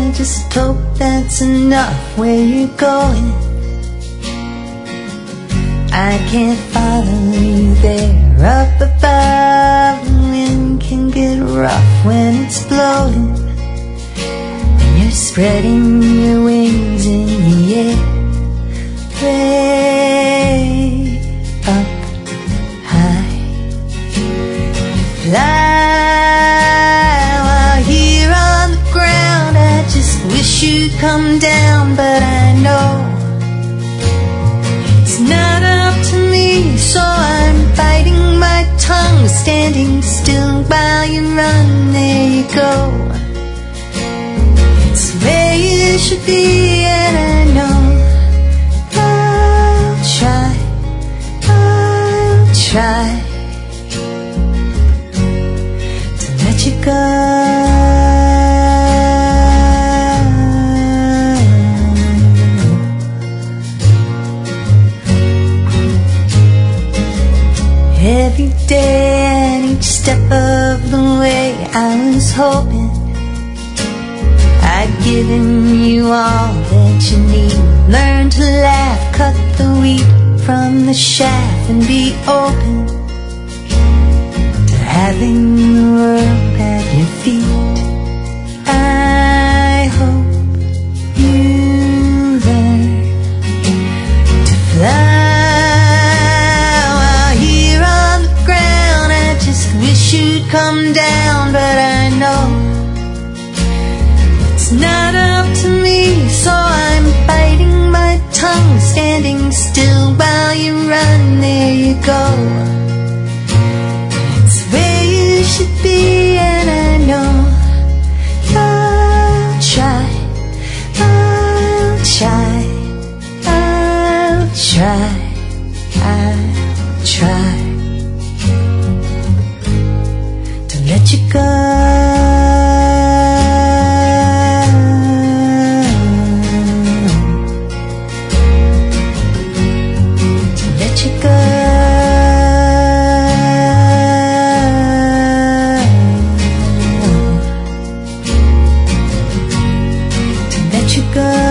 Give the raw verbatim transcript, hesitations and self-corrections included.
I just hope that's enough where you're going. I can't follow you there up above. The wind can get rough when it's blowing, and you're spreading your wings in the air, way up high. Fly while here on the ground. I just wish you'd come down, but I know it's not up to me, so I'm biting my tongue, standing still while you run. There you go, it's where you should be, and I know I'll try, I'll try to let you go. Every day and each step of the way, I was hoping I'd given you all that you need. Learn to laugh, cut the wheat from the chaff, and be open to having the world at your feet. I hope you learn to fly. Wish you'd come down, but I know it's not up to me, so I'm biting my tongue, standing still while you run. There you go, it's where you should be, and I know I'll try, I'll try, I'll try, I'll try let you go, to let you go, to let you go.